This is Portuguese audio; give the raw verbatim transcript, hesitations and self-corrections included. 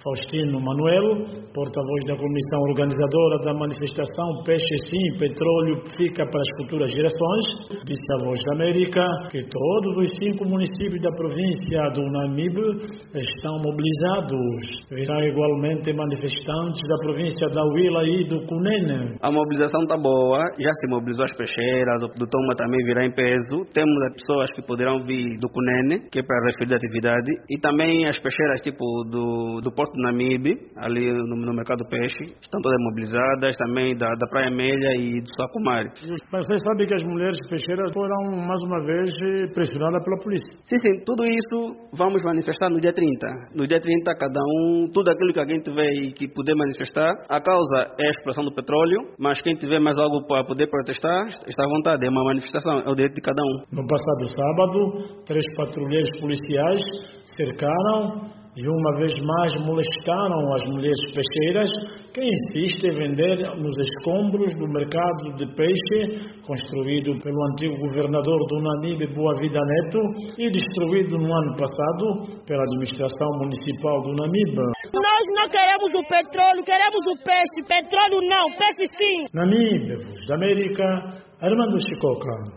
Faustino Manuel, porta-voz da comissão organizadora da manifestação Peixe Sim, Petróleo Fica para as Futuras Gerações, disse a Voz da América que todos os cinco municípios da província do Namibe estão mobilizados. Virá igualmente manifestantes da província da Huila e do Cunene. A mobilização está boa, já se mobilizou as peixeiras, o do Toma também virá em peso. Temos as pessoas que poderão vir do Cunene, que é para referir a atividade, e também as peixeiras tipo do, do Porto do Namibe, ali no, no mercado do peixe, estão todas mobilizadas, também da, da Praia Melha e do Sacumari. Mas vocês sabem que as mulheres peixeiras foram mais uma vez pressionadas pela polícia? Sim, sim, tudo isso vamos manifestar no dia trinta. No dia trinta, cada um, tudo aquilo que alguém tiver e que puder manifestar. A causa é a exploração do petróleo, mas quem tiver mais algo para poder protestar, está à vontade, é uma manifestação, é o direito de cada um. No passado sábado, três patrulheiros policiais cercaram e uma vez mais molestaram as mulheres peixeiras que insistem em vender nos escombros do mercado de peixe construído pelo antigo governador do Namibe, Boa Vida Neto, e destruído no ano passado pela administração municipal do Namibe. Nós não queremos o petróleo, queremos o peixe. Petróleo não, peixe sim. Namibe, Voz da América, Armando Chicoca.